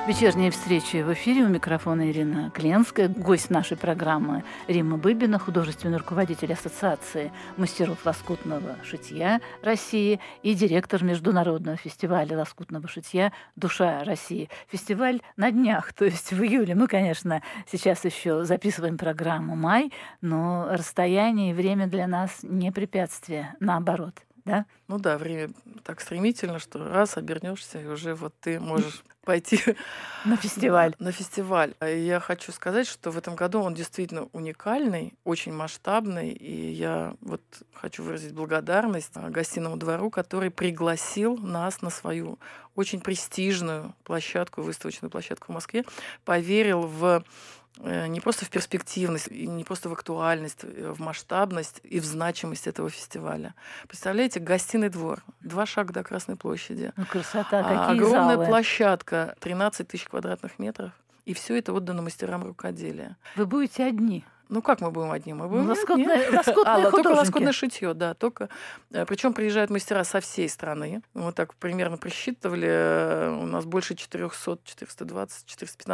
Вечерние встречи в эфире. У микрофона Ирина Кленская. Гость нашей программы Римма Быбина, художественный руководитель Ассоциации мастеров лоскутного шитья России и директор Международного фестиваля лоскутного шитья «Душа России». Фестиваль на днях, то есть в июле. Мы, конечно, сейчас еще записываем программу «Май», но расстояние и время для нас не препятствие, наоборот. Да? Ну да, время так стремительно, что раз обернешься, и уже вот ты можешь пойти на фестиваль. На фестиваль. И я хочу сказать, что в этом году он действительно уникальный, очень масштабный, и я вот хочу выразить благодарность гостиному двору, который пригласил нас на свою очень престижную площадку, выставочную площадку в Москве, поверил в не просто в перспективность, и не просто в актуальность, в масштабность и в значимость этого фестиваля. Представляете, гостиный двор, 2 шага до Красной площади. Ну, красота, какие огромная залы. Площадка, 13 тысяч квадратных метров. И все это отдано мастерам рукоделия. Вы будете одни? Ну, как мы будем одни? Мы будем лоскутные только лоскутное шитье, да. Причем приезжают мастера со всей страны. Мы так примерно просчитывали. У нас больше 400, 420,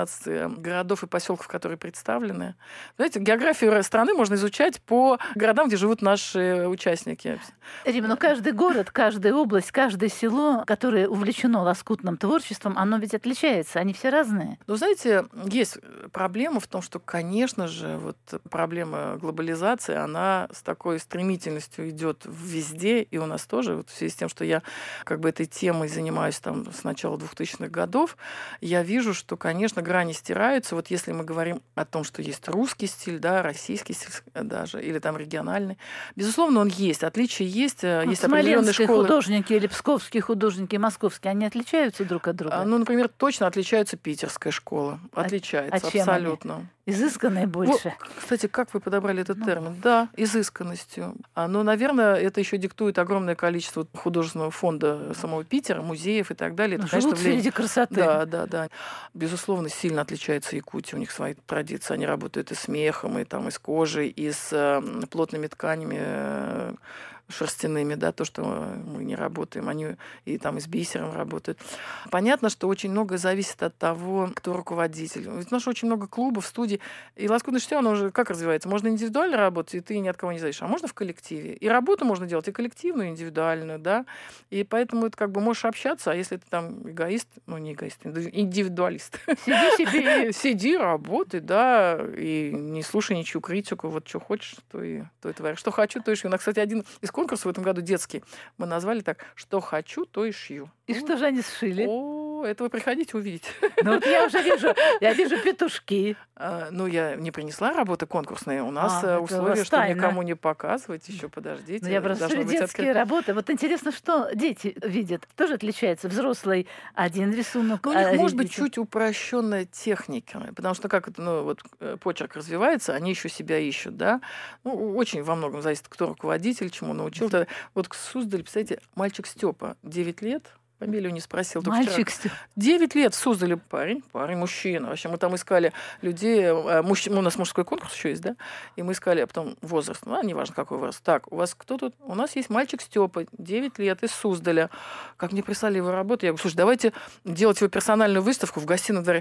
415 городов и поселков, которые представлены. Знаете, географию страны можно изучать по городам, где живут наши участники. Рима, но каждый город, каждая область, каждое село, которое увлечено лоскутным творчеством, оно ведь отличается. Они все разные. Ну, знаете, есть проблема в том, что, конечно же, вот проблема глобализации, она с такой стремительностью идет везде, и у нас тоже, вот в связи с тем, что я как бы этой темой занимаюсь там с начала 2000-х годов, я вижу, что, конечно, грани стираются. Вот если мы говорим о том, что есть русский стиль, да, российский стиль даже, или там региональный, безусловно, он есть, отличия есть, есть определенные школы. Художники или псковские художники, московские, они отличаются друг от друга? Ну, например, точно отличается питерская школа, отличается абсолютно. Изысканные больше. Кстати, как вы подобрали этот термин? Да, изысканностью. Но, наверное, это еще диктует огромное количество художественного фонда самого Питера, музеев и так далее. Это, живут среди красоты. Да. Безусловно, сильно отличается Якутия. У них свои традиции. Они работают и с мехом, и там, и с кожей, и с плотными тканями, шерстяными, да, то, что мы не работаем, они и там и с бисером работают. Понятно, что очень многое зависит от того, кто руководитель. Ведь у нас очень много клубов, студий, и лоскутное шитье, оно уже как развивается? Можно индивидуально работать, и ты ни от кого не зависишь, а можно в коллективе. И работу можно делать и коллективную, и индивидуальную, да, и поэтому это как бы можешь общаться, а если ты там эгоист, ну не эгоист, индивидуалист. Сиди себе. Сиди, работай, да, и не слушай ничью критику, вот что хочешь, то и творишь. Что хочу, то и шью. У нас, кстати, один из конкурсов в этом году детский мы назвали так: «Что хочу, то и шью». И что же они сшили? Это вы приходите увидите. Ну вот я уже вижу петушки. Ну, я не принесла работы конкурсные. У нас условие, что никому не показывать. Еще подождите. Ну, я просто детские работы. Вот интересно, что дети видят. Тоже отличается. Взрослый один рисунок. У них может быть чуть упрощенная техника. Потому что как это, вот почерк развивается, они еще себя ищут, да. Ну, очень во многом зависит, кто руководитель, чему научил. Вот Суздаль, представляете, мальчик Степа, 9 лет. Фамилию не спросил. Мальчик. 9 лет в Суздале парень, мужчина. Вообще мы там искали людей. У нас мужской конкурс еще есть, да? И мы искали, а потом возраст. Ну, неважно, какой возраст. Так, у вас кто тут? У нас есть мальчик Степа, 9 лет, из Суздаля. Как мне прислали его работу, я говорю: слушай, давайте делать его персональную выставку в гостином дворе.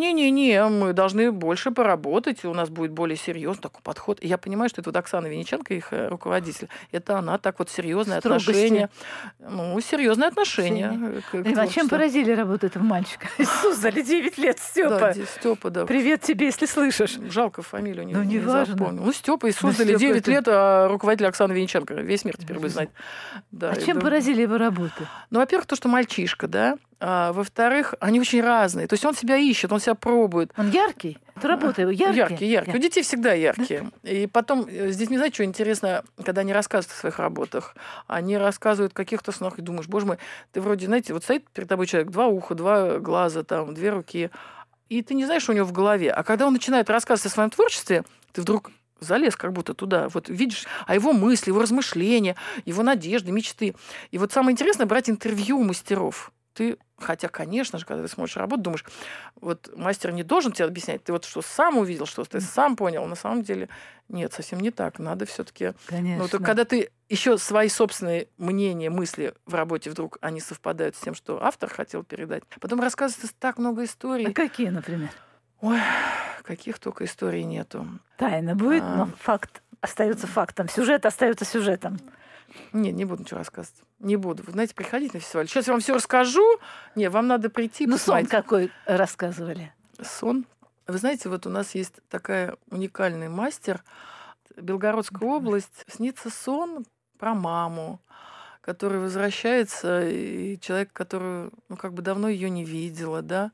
Не, мы должны больше поработать, у нас будет более серьезный такой подход. И я понимаю, что это вот Оксана Винниченко, их руководитель. Это она так вот серьезное отношение. Ну, серьезное отношение. А чем поразили работу этого мальчика? Из Суздаля, 9 лет, Степа. Да, Степа, да. Привет тебе, если слышишь. Жалко, фамилию не запомнил. Ну, Степа из Суздаля, 9 лет, а руководитель Оксана Винниченко. Весь мир теперь будет знать. Да, чем поразили его работы? Ну, во-первых, то, что мальчишка, да. Во-вторых, они очень разные. То есть он себя ищет, он себя пробует. Он яркий? Работа его яркий? Яркий. У детей всегда яркие. И потом, здесь не знаете, что интересно, когда они рассказывают о своих работах. Они рассказывают о каких-то снах, и думаешь: боже мой, ты вроде, знаете, вот стоит перед тобой человек, 2 уха, 2 глаза, там, 2 руки, и ты не знаешь, что у него в голове. А когда он начинает рассказывать о своем творчестве, ты вдруг залез как будто туда. Вот видишь, а его мысли, его размышления, его надежды, мечты. И вот самое интересное — брать интервью у мастеров. ты, хотя, конечно же, когда ты смотришь работу, думаешь, вот мастер не должен тебе объяснять, ты вот что сам увидел, что ты сам понял. На самом деле нет, совсем не так. Надо все-таки. Конечно. Ну, то когда ты еще свои собственные мнения, мысли в работе вдруг они совпадают с тем, что автор хотел передать. Потом рассказывается так много историй. А какие, например? Ой, каких только историй нету. Тайна будет, но факт остается фактом. Сюжет остается сюжетом. Нет, не буду ничего рассказывать. Не буду. Вы знаете, приходите на фестиваль. Сейчас я вам все расскажу. Не, вам надо прийти. Ну, посмотреть. сон какой рассказывали? Сон. Вы знаете, вот у нас есть такая уникальный мастер. Белгородская область. Снится сон про маму, который возвращается, и человек, который, ну, как бы давно ее не видела, да,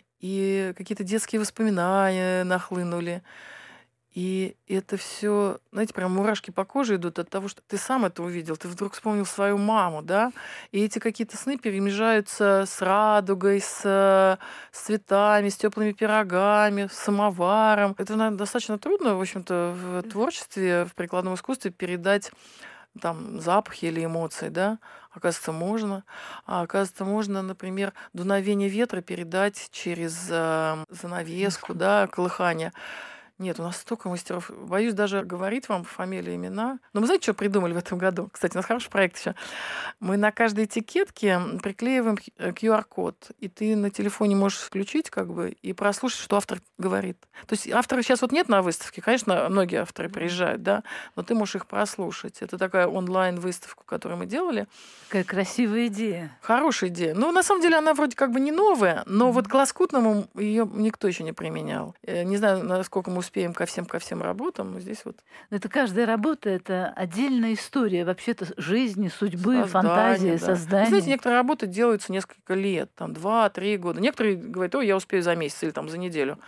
и какие-то детские воспоминания нахлынули. И это все, знаете, прям мурашки по коже идут от того, что ты сам это увидел, ты вдруг вспомнил свою маму, да, и эти какие-то сны перемежаются с радугой, с цветами, с теплыми пирогами, с самоваром. Это, наверное, достаточно трудно, в общем-то, в творчестве, в прикладном искусстве передать там запахи или эмоции, да, оказывается, можно. А оказывается, можно, например, дуновение ветра передать через занавеску, да, колыхание. Нет, у нас столько мастеров. Боюсь даже говорить вам фамилии, имена. Но мы знаете, что придумали в этом году? Кстати, у нас хороший проект еще. Мы на каждой этикетке приклеиваем QR-код. И ты на телефоне можешь включить как бы и прослушать, что автор говорит. То есть автора сейчас вот нет на выставке. Конечно, многие авторы приезжают, да, но ты можешь их прослушать. Это такая онлайн-выставка, которую мы делали. Какая красивая идея. Хорошая идея. Ну, на самом деле, она вроде как бы не новая, но вот к лоскутному ее никто еще не применял. Не знаю, насколько мы успеем ко всем работам, но здесь вот. Но это каждая работа, это отдельная история вообще-то жизни, судьбы, Создание, фантазии, да. создания. Вы знаете, некоторые работы делаются несколько лет, там 2-3 года. Некоторые говорят, ой, я успею за месяц или там за неделю.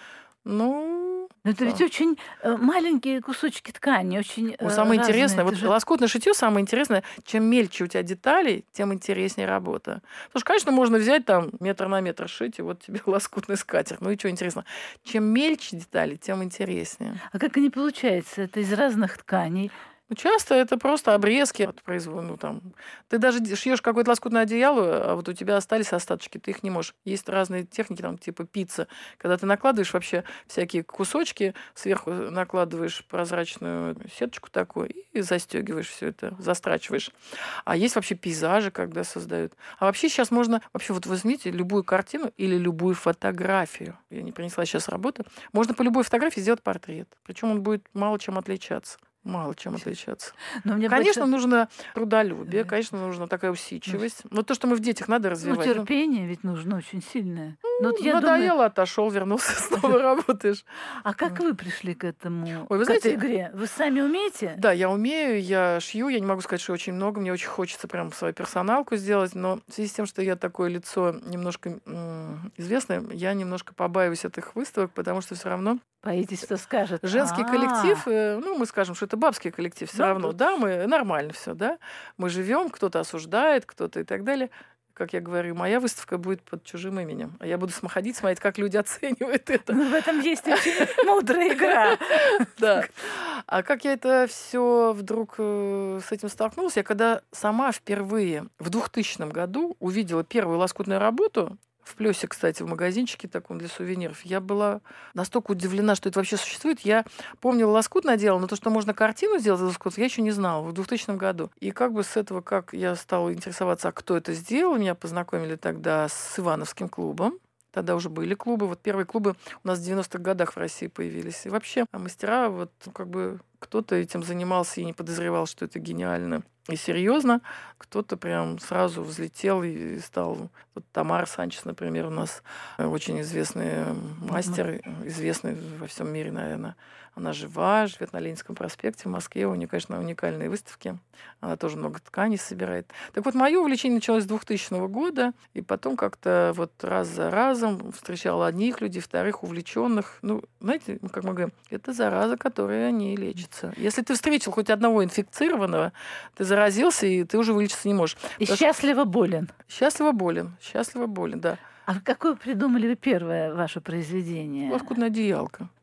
Ну, Но это ведь очень маленькие кусочки ткани, очень самое разные. интересное, Это вот же... лоскутное шитье самое интересное, чем мельче у тебя детали, тем интереснее работа. Потому что, конечно, можно взять там метр на метр шить, и вот тебе лоскутный скатерть. Ну и что интересно? Чем мельче детали, тем интереснее. А как они получаются? Это из разных тканей. Ну, часто это просто обрезки от производа. Ну, там. Ты даже шьешь какое-то лоскутное одеяло, а вот у тебя остались остаточки, ты их не можешь. Есть разные техники, там, типа пицца, когда ты накладываешь вообще всякие кусочки, сверху накладываешь прозрачную сеточку такую и застегиваешь все это, застрачиваешь. А есть вообще пейзажи, когда создают. А вообще сейчас можно, вообще вот возьмите любую картину или любую фотографию. Я не принесла сейчас работу. Можно по любой фотографии сделать портрет. Причем он будет мало чем отличаться. Мало чем отличаться. Но мне конечно, нужно трудолюбие, конечно, нужна такая усидчивость. Вот то, что мы в детях надо развивать. Ну, терпение ведь нужно очень сильное. Ну, вот надоело, отошел, вернулся, снова работаешь. А как вы пришли к этому, Ой, вы к знаете, этой игре? Вы сами умеете? Да, я умею, я шью, я не могу сказать, что очень много, мне очень хочется прям свою персоналку сделать, но в связи с тем, что я такое лицо немножко известное, я немножко побаиваюсь этих выставок, потому что все равно боитесь, что скажет. женский коллектив, ну, мы скажем, что это бабский коллектив, все равно, да, мы нормально все, да, мы живем, кто-то осуждает, кто-то и так далее. Как я говорю, моя выставка будет под чужим именем. А я буду ходить, смотреть, как люди оценивают это. Ну, в этом есть очень мудрая игра. Да. А как я это все вдруг с этим столкнулась? Я когда сама впервые в 2000 году увидела первую лоскутную работу, в Плёсе, кстати, в магазинчике таком для сувениров, я была настолько удивлена, что это вообще существует. Я помнила, лоскут надела, но то, что можно картину сделать из лоскут, я еще не знала в 2000 году. И как бы с этого, как я стала интересоваться, а кто это сделал, меня познакомили тогда с Ивановским клубом. Тогда уже были клубы. Вот первые клубы у нас в 90-х годах в России появились. И вообще мастера, вот как бы кто-то этим занимался и не подозревал, что это гениально и серьезно. Кто-то прям сразу взлетел и стал... Вот Тамара Санчес, например, у нас очень известный мастер, известный во всем мире, наверное. Она жива, живет на Ленинском проспекте в Москве. У нее, конечно, уникальные выставки. Она тоже много тканей собирает. Так вот, мое увлечение началось с 2000 года. И потом как-то вот раз за разом встречала одних людей, вторых увлеченных. Ну, знаете, как мы говорим, это зараза, которая не лечится. Если ты встретил хоть одного инфицированного, ты заразился, и ты уже вылечиться не можешь. И счастливо болен. Счастливо болен, да. А какое придумали вы первое ваше произведение? Лоскутная одеялка.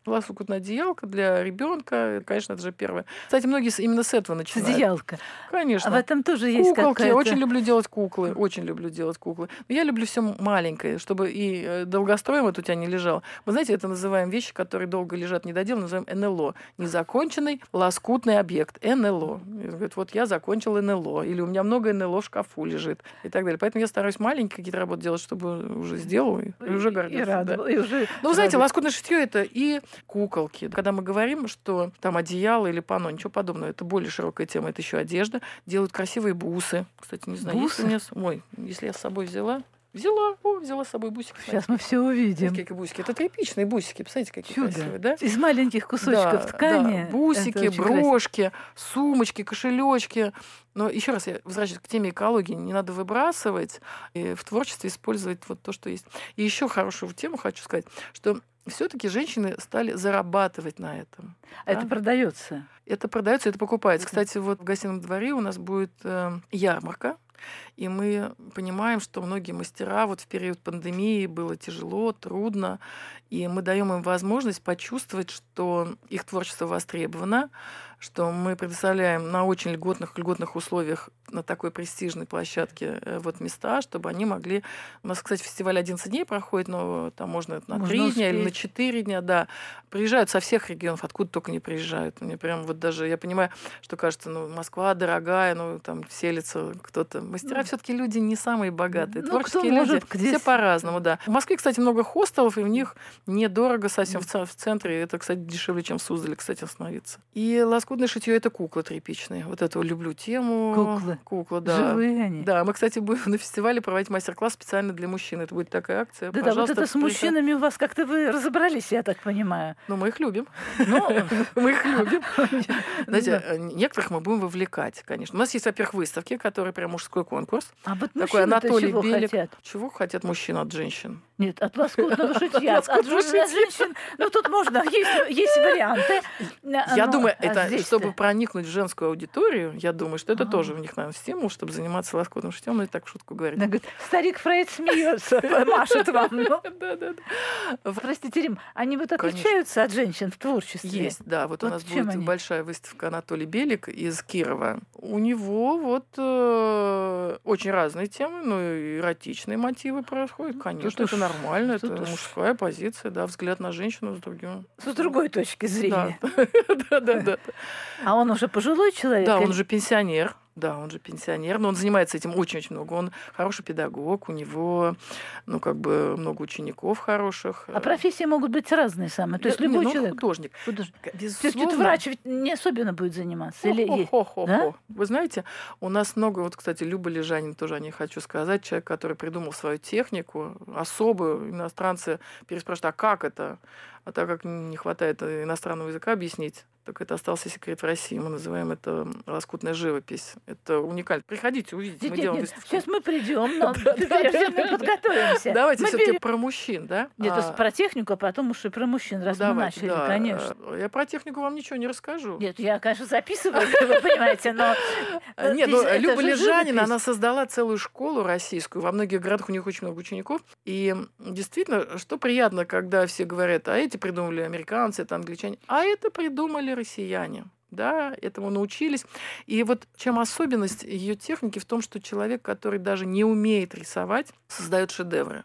Лоскутная одеялка для ребенка, конечно, это же первое. Кстати, многие именно с этого начинают. Одеялка. Конечно. А в этом тоже есть куколки. какая-то... Очень люблю делать куклы. Очень люблю делать куклы. Но я люблю все маленькое, чтобы и долгостроем вот у тебя не лежал. Мы, знаете, это называем вещи, которые долго лежат недоделанные, называем НЛО. Незаконченный лоскутный объект. НЛО. И говорит, вот я закончил НЛО. Или у меня много НЛО в шкафу лежит. И так далее. Поэтому я стараюсь маленькие какие-то работы делать, чтобы уже сделал и уже гордился. И рад, да. и уже Ну, вы знаете, лоскутное шитье это и куколки. Когда мы говорим, что там одеяло или панно, ничего подобного, это более широкая тема, это еще одежда. Делают красивые бусы. Кстати, не знаю, бусы? Если я с собой взяла с собой бусики. Сейчас мы все увидим. Какие бусики. Это тряпичные бусики. Представляете, какие Чудо. красивые, да? Из маленьких кусочков ткани. Да. Бусики, брошки, сумочки, кошелечки. Но еще раз я возвращаюсь к теме экологии. Не надо выбрасывать и в творчестве использовать вот то, что есть. И еще хорошую тему хочу сказать, что все-таки женщины стали зарабатывать на этом. А это продается? Это продается, это покупается. Кстати, вот в Гостином дворе у нас будет ярмарка. И мы понимаем, что многие мастера вот в период пандемии было тяжело, трудно, и мы даем им возможность почувствовать, что их творчество востребовано, что мы предоставляем на очень льготных условиях на такой престижной площадке вот места, чтобы они могли... У нас, кстати, фестиваль 11 дней проходит, но там можно на 3 дня или на 4 дня, да. Приезжают со всех регионов, откуда только не приезжают. Мне прям вот даже, я понимаю, что кажется, Москва дорогая, там селится кто-то. Мастера все-таки люди не самые богатые. Творческие люди, все по-разному, да. В Москве, кстати, много хостелов, и в них недорого совсем в центре. Это, кстати, дешевле, чем в Суздале, кстати, остановиться. И лоскутное шитье это куклы тряпичные. Вот эту люблю тему. Куклы, да. Живые они. Да, мы, кстати, будем на фестивале проводить мастер-класс специально для мужчин. Это будет такая акция. Да, вот это с мужчинами у вас как-то вы разобрались, я так понимаю. Ну, мы их любим. Мы их любим. Знаете, некоторых мы будем вывлекать, конечно. У нас есть, во-первых, выставки, которые прям мужской конкурс. А вот такой Анатолий чего Белик. хотят? Чего хотят мужчины от женщин? Нет, от лоскутного шитья. От женщин, тут можно, есть варианты. Я думаю, это, чтобы проникнуть в женскую аудиторию, я думаю, что это тоже у них, наверное, стимул, чтобы заниматься лоскутным шитьем, и так в шутку говорить. Она говорит, старик Фрейд смеется, машет вам. Да. Простите, Рим, они вот отличаются от женщин в творчестве? Есть, да. Вот у нас будет большая выставка Анатолий Белик из Кирова. У него вот очень разные темы, и эротичные мотивы происходят, конечно, это нормально, это мужская позиция, да, взгляд на женщину с другой точки зрения. Да. А он уже пожилой человек? Да, он уже пенсионер. Да, он же пенсионер, но он занимается этим очень-очень много. Он хороший педагог, у него, много учеников хороших. А профессии могут быть разные самые. То есть любой человек. Художник. Безусловно. То есть врач ведь не особенно будет заниматься? Да? Вы знаете, у нас много, вот, кстати, Люба Лежанин тоже о ней хочу сказать, человек, который придумал свою технику, особую. Иностранцы переспрашивают, а как это? А так как не хватает иностранного языка объяснить, так это остался секрет в России. Мы называем это лоскутная живопись. Это уникально. Приходите, увидите. Мы делаем выставку. Сейчас мы придем, но прежде мы подготовимся. Давайте все-таки про мужчин, да? Нет, про технику, а потом уж и про мужчин, раз мы начали, конечно. Я про технику вам ничего не расскажу. Нет, я, конечно, записываю, вы понимаете, но... Нет, Люба Лежанина, она создала целую школу российскую. Во многих городах у них очень много учеников. И действительно, что приятно, когда все говорят, а эти придумали американцы, это англичане, а это придумали россияне. Да, этому научились. И вот чем особенность ее техники в том, что человек, который даже не умеет рисовать, создает шедевры.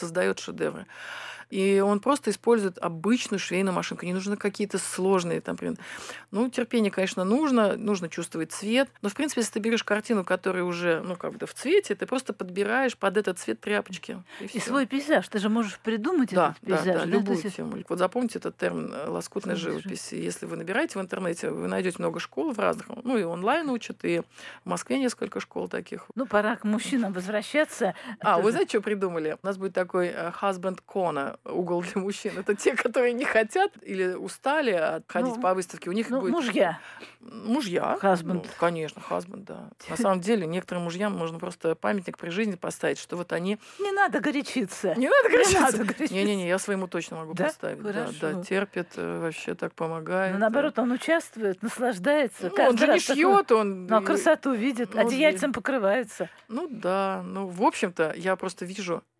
И он просто использует обычную швейную машинку. Не нужны какие-то сложные там. Терпение, конечно, нужно чувствовать цвет. Но, в принципе, если ты берешь картину, которая уже, в цвете, ты просто подбираешь под этот цвет тряпочки. И свой пейзаж. Ты же можешь придумать этот пейзаж. Да, любую тему. Вот запомните этот термин лоскутная живопись. Если вы набираете в интернете, вы найдете много школ в разных. И онлайн учат, и в Москве несколько школ таких. Пора к мужчинам возвращаться. Вы знаете, что придумали? У нас будет такой husband corner, угол для мужчин. Это те, которые не хотят или устали ходить по выставке. У них будет... Мужья. Husband. Конечно, husband, да. На самом деле, некоторым мужьям можно просто памятник при жизни поставить, что вот они... Не надо горячиться. Не-не-не, я своему точно могу поставить. Да, терпит, вообще так помогает. Наоборот, он участвует, наслаждается. Он же не шьет, он... Но красоту видит, одеяльцем покрывается. В общем-то, я просто вижу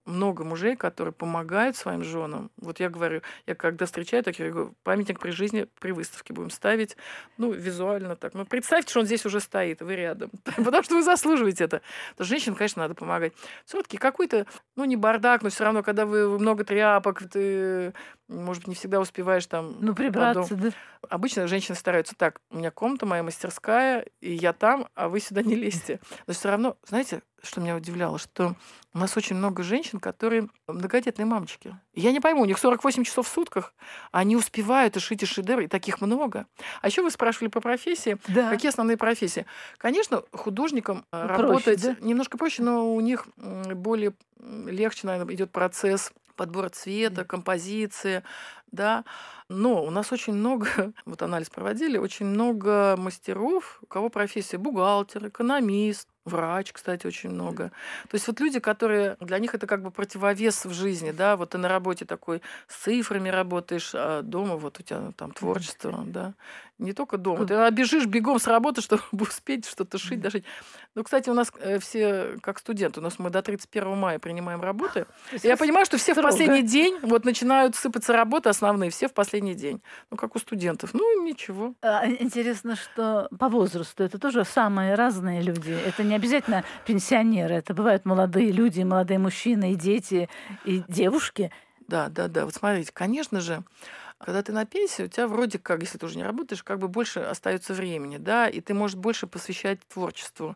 много мужей, которые помогают своим женам. Вот я говорю, я когда встречаю таких, я говорю, памятник при жизни при выставке будем ставить, визуально так. Представьте, что он здесь уже стоит, вы рядом. Потому что вы заслуживаете это. Потому что женщинам, конечно, надо помогать. Все-таки какой-то, не бардак, но все равно, когда вы много тряпок, ты, может быть, не всегда успеваешь там... прибраться, да? Обычно женщины стараются так, у меня комната, моя мастерская, и я там, а вы сюда не лезьте. Но все равно, знаете, что меня удивляло, что у нас очень много женщин, которые многодетные мамочки. Я не пойму, у них 48 часов в сутках, они успевают и шить, и шедевры, и таких много. А еще вы спрашивали по профессии. Да. Какие основные профессии? Конечно, художникам проще, работать да? немножко проще, но у них более легче, наверное, идет процесс подбора цвета, композиции, да. Но у нас очень много, вот анализ проводили, очень много мастеров, у кого профессия бухгалтер, экономист, врач, кстати, очень много. То есть вот люди, которые, для них это как бы противовес в жизни, да, вот ты на работе такой с цифрами работаешь, а дома вот у тебя там творчество, да. Не только дома. Ты бежишь бегом с работы, чтобы успеть что-то шить, дошить. Кстати, у нас все как студенты, мы до 31 мая принимаем работы. Я понимаю, что все в последний день вот начинают сыпаться работы основные, все в последний день. Как у студентов. Ничего. Интересно, что по возрасту это тоже самые разные люди. Это не обязательно пенсионеры, это бывают молодые люди, молодые мужчины, и дети, и девушки. Да. Вот смотрите, конечно же, когда ты на пенсии, у тебя вроде как, если ты уже не работаешь, как бы больше остается времени, да, и ты можешь больше посвящать творчеству.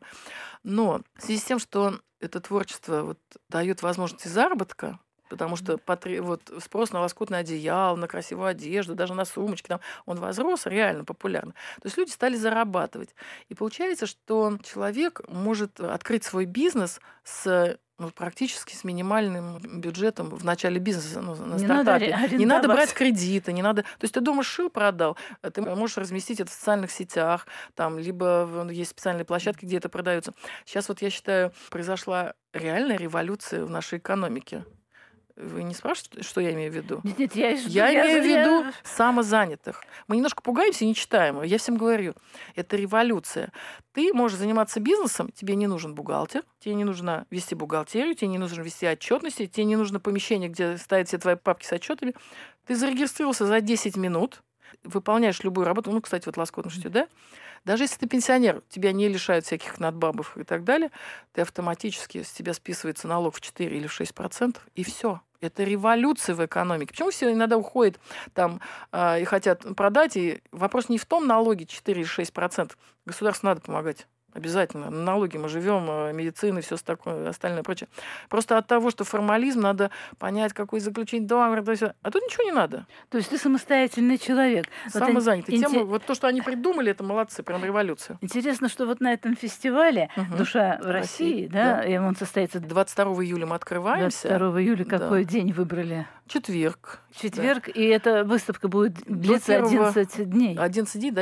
Но в связи с тем, что это творчество дает возможности заработка, потому что спрос на лоскутное одеяло, на красивую одежду, даже на сумочки, он возрос, реально популярно. То есть люди стали зарабатывать. И получается, что человек может открыть свой бизнес практически с минимальным бюджетом в начале бизнеса, на стартапе. Не надо брать кредиты, не надо... То есть ты дома шил, продал, ты можешь разместить это в социальных сетях, либо есть специальные площадки, где это продается. Сейчас я считаю, произошла реальная революция в нашей экономике. Вы не спрашиваете, что я имею в виду? Нет, я имею в виду самозанятых. Мы немножко пугаемся и не читаем. Я всем говорю, это революция. Ты можешь заниматься бизнесом, тебе не нужен бухгалтер, тебе не нужно вести бухгалтерию, тебе не нужно вести отчетности, тебе не нужно помещение, где стоят все твои папки с отчетами. Ты зарегистрировался за 10 минут, выполняешь любую работу, кстати, лоскутное шитье, да? Даже если ты пенсионер, тебя не лишают всяких надбавок и так далее, ты автоматически с тебя списывается налог в 4 или в 6%, и все. Это революция в экономике. Почему все иногда уходят и хотят продать? И вопрос не в том налоге 4 или 6%. Государству надо помогать. Обязательно. На налоги мы живем, медицина и все такое, остальное прочее. Просто от того, что формализм, надо понять, какой заключить договор. А тут ничего не надо. То есть ты самостоятельный человек. Самозанятый. То, что они придумали, это молодцы, прям революция. Интересно, что на этом фестивале «Душа в России», да, и он состоится... 22 июля мы открываемся. 22 июля какой день выбрали? Четверг. Четверг, и эта выставка будет длиться 11 дней. 11 дней до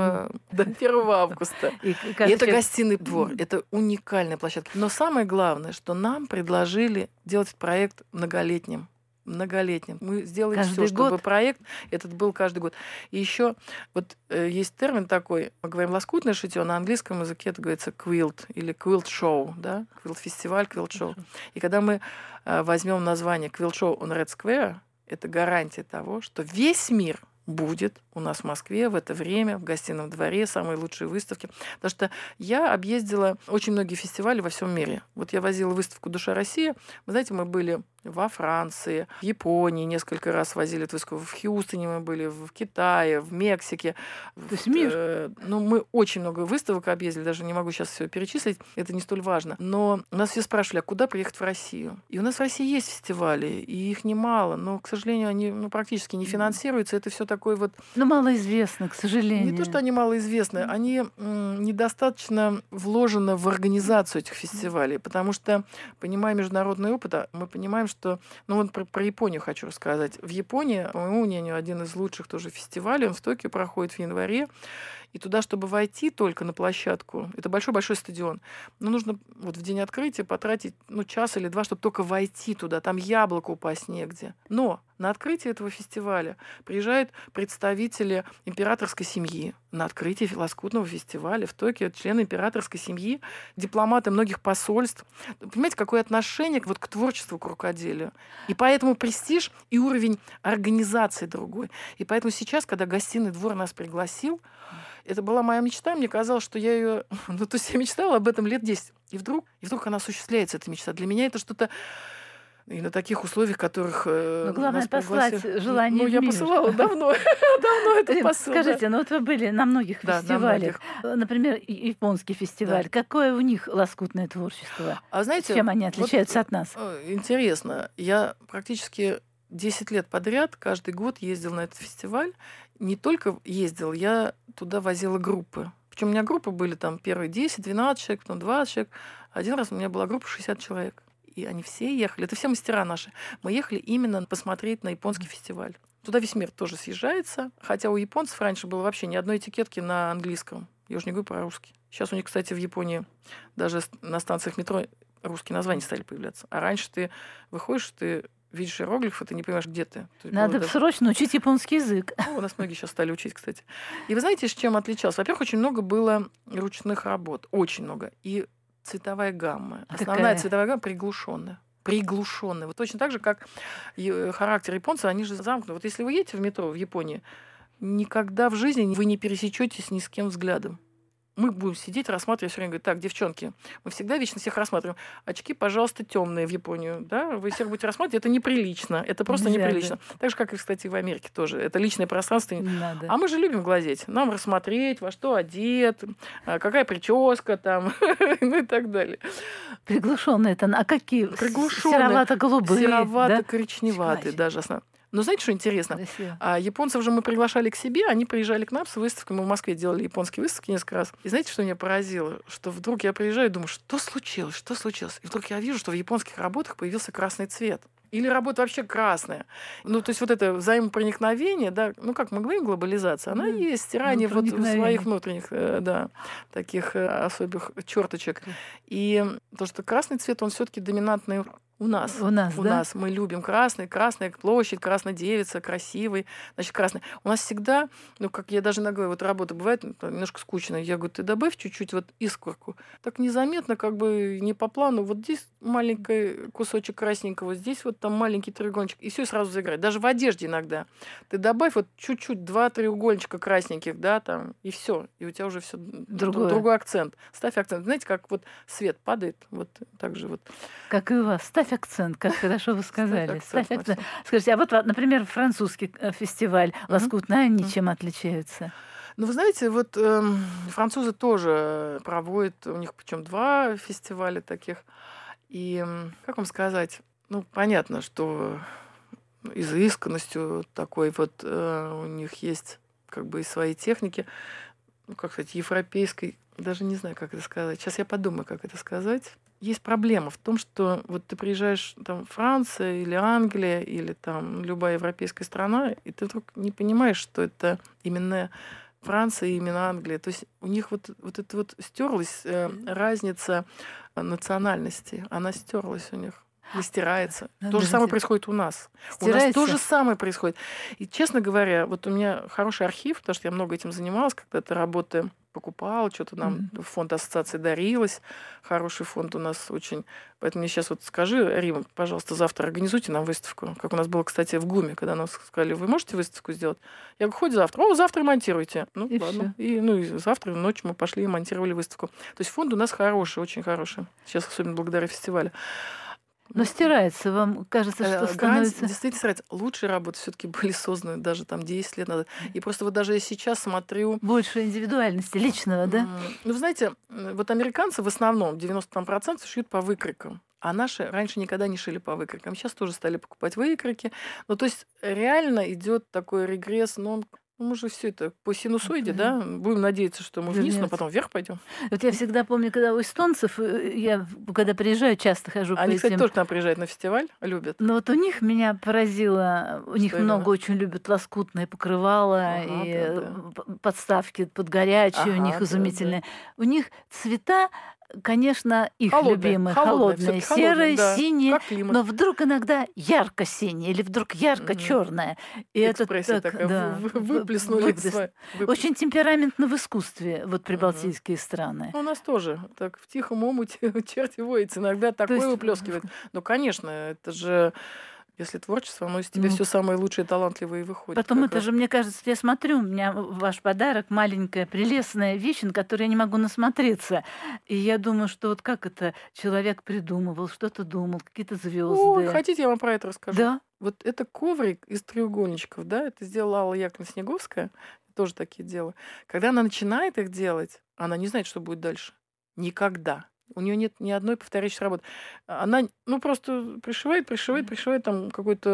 1 августа. И это гостиный двор. Это уникальная площадка. Но самое главное, что нам предложили делать проект многолетним. Мы сделаем все, чтобы проект этот был каждый год. И еще есть термин такой, мы говорим лоскутное шитье, на английском языке это говорится quilt или quilt show, да, quilt фестиваль, quilt show. И когда мы возьмем название quilt show on Red Square, это гарантия того, что весь мир будет у нас в Москве в это время, в гостином дворе, самые лучшие выставки. Потому что я объездила очень многие фестивали во всем мире. Я возила выставку «Душа России». Вы знаете, мы были во Франции, в Японии несколько раз возили эту выставку, в Хьюстоне мы были, в Китае, в Мексике. То есть мир? Мы очень много выставок объездили, даже не могу сейчас все перечислить, это не столь важно. Но нас все спрашивали, а куда приехать в Россию? И у нас в России есть фестивали, и их немало, но, к сожалению, они практически не финансируются. Это все такое малоизвестно, к сожалению. Не то, что они малоизвестны, они недостаточно вложены в организацию этих фестивалей, потому что, понимая международный опыт, мы понимаем, что... про Японию хочу рассказать. В Японии, по моему мнению, один из лучших тоже фестивалей, он в Токио проходит в январе, и туда, чтобы войти только на площадку, это большой-большой стадион, нужно в день открытия потратить час или два, чтобы только войти туда, там яблоко упасть негде. Но На открытие этого фестиваля приезжают представители императорской семьи. На открытие лоскутного фестиваля в Токио члены императорской семьи, дипломаты многих посольств. Понимаете, какое отношение вот к творчеству, к рукоделию. И поэтому престиж и уровень организации другой. И поэтому сейчас, когда гостиный двор нас пригласил, это была моя мечта. Мне казалось, что я ее... Ну, то есть я мечтала об этом лет 10. И вдруг она осуществляется, эта мечта. Для меня это что-то... И на таких условиях, которых главное нас послать пригласили. желание в я мир. посылала давно. Давно это посыл. Скажите, ну вот вы были на многих Да, на фестивалях. Например, японский фестиваль. Да. Какое у них лоскутное творчество? А знаете, Чем они отличаются от нас? Интересно. Я практически 10 лет подряд каждый год ездил на этот фестиваль. Не только ездил, я туда возила группы. Причем у меня группы были там первые 10-12 человек, потом 20 человек. Один раз у меня была группа 60 человек. И они все ехали. Это все мастера наши. Мы ехали именно посмотреть на японский фестиваль. Туда весь мир тоже съезжается. Хотя у японцев раньше было вообще ни одной этикетки на английском. Я уже не говорю про русский. Сейчас у них, кстати, в Японии даже на станциях метро русские названия стали появляться. А раньше ты выходишь, ты видишь иероглифы, ты не понимаешь, где ты. Надо срочно учить японский язык. У нас многие сейчас стали учить, кстати. И вы знаете, с чем отличался? Во-первых, очень много было ручных работ. Очень много. И цветовая гамма. Основная цветовая гамма приглушенная. Приглушенная. Вот точно так же, как характер японцев, они же замкнуты. Вот если вы едете в метро в Японии, никогда в жизни вы не пересечетесь ни с кем взглядом. Мы будем сидеть, рассматривать, все время говорить: так, девчонки, мы всегда вечно всех рассматриваем. Очки, пожалуйста, темные в Японию. Да? Вы всех будете рассматривать, это неприлично. Это просто неприлично. Да. Так же, как и, кстати, в Америке тоже. Это личное пространство. А мы же любим глазеть. Нам рассмотреть, во что одет, какая прическа там, ну и так далее. Приглушенные это, а какие? Приглушенные. Серовато-голубые. Серовато-коричневатые даже основные. Но знаете, что интересно? Японцев же мы приглашали к себе, они приезжали к нам с выставкой. Мы в Москве делали японские выставки несколько раз. И знаете, что меня поразило? Что вдруг я приезжаю и думаю, что случилось? Что случилось? И вдруг я вижу, что в японских работах появился красный цвет. Или работа вообще красная. Ну, то есть вот это взаимопроникновение, да, ну, как мы говорим, глобализация, она есть, стирание вот своих внутренних, да, таких особых черточек. И то, что красный цвет, он все-таки доминантный у нас. У нас мы любим красный, красная площадь, красная девица, красивый, значит, красный. У нас всегда, ну, как я даже иногда говорю, вот работа бывает немножко скучная. Я говорю, ты добавь чуть-чуть вот искорку. Так незаметно, как бы не по плану. Вот здесь маленький кусочек красненького, здесь вот там маленький треугольничек. И все сразу заиграет. Даже в одежде иногда. Ты добавь вот чуть-чуть 2 треугольничка красненьких, да, там, и все. И у тебя уже все другой акцент. Ставь акцент. Знаете, как вот свет падает, вот так же вот. Как и у вас. Ставь акцент, как хорошо вы сказали. Ставь акцент. Скажите, а вот, например, французский фестиваль лоскутный, они чем отличаются? Ну, вы знаете, вот французы тоже проводят, у них причем 2 фестиваля таких. И, как вам сказать, ну, понятно, что изысканностью такой вот у них есть как бы и свои техники, ну, как сказать, европейской, даже не знаю, как это сказать. Сейчас я подумаю, как это сказать. Есть проблема в том, что вот ты приезжаешь там в Францию или Англия, или там любая европейская страна, и ты вдруг не понимаешь, что это именно Франция и именно Англия. То есть у них вот это вот стерлась разница национальности. Она стерлась у них. Не стирается. То же самое происходит у нас. Стирается. У нас то же самое происходит. И, честно говоря, вот у меня хороший архив, потому что я много этим занималась, когда-то работы покупала, что-то нам в фонд ассоциации дарилось. Хороший фонд у нас очень. Поэтому мне сейчас вот скажи, Рима, пожалуйста, завтра организуйте нам выставку. Как у нас было, кстати, в ГУМе, когда нам сказали, вы можете выставку сделать? Я говорю, хоть завтра. О, завтра монтируйте. Ну, и ладно. И завтра ночью мы пошли и монтировали выставку. То есть фонд у нас хороший, очень хороший. Сейчас особенно благодаря фестивалю. Но стирается, вам кажется, что становится... Действительно стирается. Лучшие работы все-таки были созданы даже там 10 лет назад. И просто вот даже я сейчас смотрю... Больше индивидуальности личного, да? Ну, вы знаете, вот американцы в основном 90% шьют по выкройкам. А наши раньше никогда не шили по выкройкам. Сейчас тоже стали покупать выкройки. Ну, то есть реально идет такой регресс, но он... мы же все это по синусоиде, да? Будем надеяться, что мы вниз, но потом вверх пойдем. Вот я всегда помню, когда у эстонцев, я когда приезжаю, часто хожу по этим... Они, кстати, тоже к нам приезжают на фестиваль, любят. Но вот у них меня поразило, у них много очень любят лоскутные покрывала и подставки под горячие, у них изумительные. У них цвета конечно, их Холодное, любимые холодное, холодные, всё-таки холодное, серые, да, синие, как климат. но вдруг иногда ярко-синее или вдруг Мгм. ярко-черное. И это Экспрессия так, такая, да, выплеснули свой выплеск. очень темпераментно в искусстве, вот Мгм. прибалтийские страны. Ну, у нас тоже так в тихом омуте черти водятся, иногда То такое есть, выплескивает. Ну, конечно, это же, если творчество, оно из тебя ну, все самое лучшее, талантливое и выходит потом как это раз. же, мне кажется, я смотрю, у меня ваш подарок, маленькая прелестная вещь, на которую я не могу насмотреться. И я думаю, что вот как это человек придумывал, что-то думал, какие-то Ой, звезды. хотите, я вам про это расскажу? Да, Вот это коврик из треугольничков, да, это сделала Алла Яковлевна Снеговская, тоже такие делала. Когда она начинает их делать, она не знает, что будет дальше. Никогда. У нее нет ни одной повторяющей работы. Она, ну, просто пришивает, там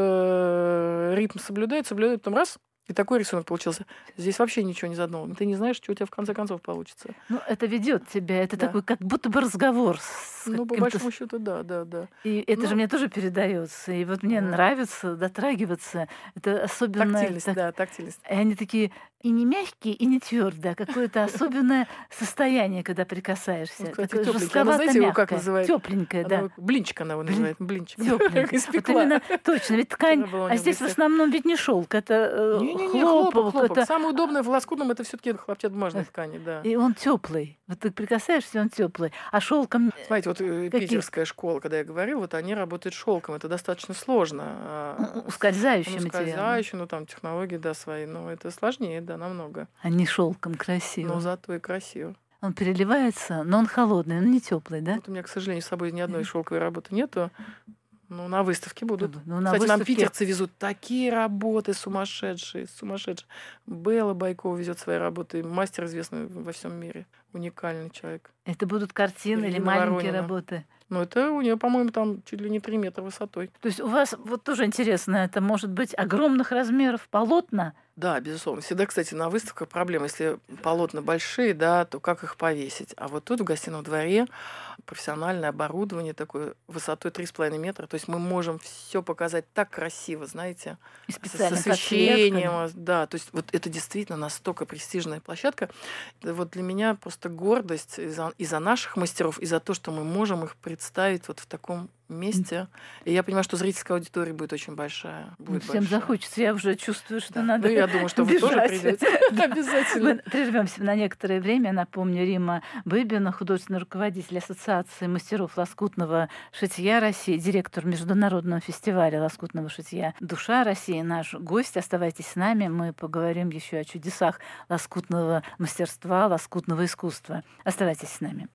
какой-то ритм соблюдает, потом раз, и такой рисунок получился. Здесь вообще ничего не задумано. Ты не знаешь, что у тебя в конце концов получится. ну это ведет тебя, это Да. такой как будто бы разговор с Ну, по каким-то. большому счету, да, да, да. И это же Ну, мне тоже передается. И вот мне ага. нравится дотрагиваться. Это особенно Тактильность, так. да, тактильность. И они такие и не мягкие, и не твердые, а какое-то особенное состояние, когда Вот, прикасаешься. кстати, Такое тепленький. Она, знаете, его как жестковато-мягкое, называет? тепленькое, Она да. его блинчик она его называет. Блинчик. Тепленькое. Вот Испекла. именно точно. Ведь ткань, Вчера была у а нее в здесь в гостях. основном ведь не шелк, это Не-не-не, хлопок, хлопок, хлопок. это Самое удобное в лоскутном это все-таки э, хлопчатобумажной ткани, да. и он теплый. Вот ты прикасаешься, он теплый. А шелком Смотрите, вот какие питерская школа, когда я говорила, вот они работают шелком. Это достаточно сложно. ускользающий Он материал, да? ускользающий, ну там технологии, да, свои. Но это сложнее, да, намного. А не шелком Но красиво. зато и красиво. Он переливается, но он холодный, он не теплый, да? Вот у меня, к сожалению, с собой ни одной шелковой работы нету. Ну, на выставке будут. Ну, на Кстати, нам выставке питерцы везут такие работы сумасшедшие, сумасшедшие. Белла Байкова везет свои работы. Мастер известный во всем мире. Уникальный человек. это будут картины или Ирина маленькие Воронина. работы. Ну, это у нее, по-моему, там чуть ли не 3 метра высотой. То есть у вас вот тоже интересно, это может быть огромных размеров полотна? Да, безусловно. Всегда, кстати, на выставках проблема. Если полотна большие, да, то как их повесить? А вот тут в гостином дворе профессиональное оборудование такое высотой 3,5 метра. То есть мы можем все показать так красиво, знаете, И с специально освещением. Да, то есть вот это действительно настолько престижная площадка. Это вот для меня просто гордость и за наших мастеров, и за то, что мы можем их представить вот в таком месте. И я понимаю, что зрительская аудитория будет очень большая. Будет Всем большая. захочется. Я уже чувствую, что Да. надо Ну, я думаю, что вы тоже бежать. придете. Обязательно. Мы прервемся на некоторое время. Напомню, Римма Быбина, художественный руководитель Ассоциации мастеров лоскутного шитья России, директор Международного фестиваля лоскутного шитья «Душа России», наш гость. Оставайтесь с нами, мы поговорим еще о чудесах лоскутного мастерства, лоскутного искусства. Оставайтесь с нами.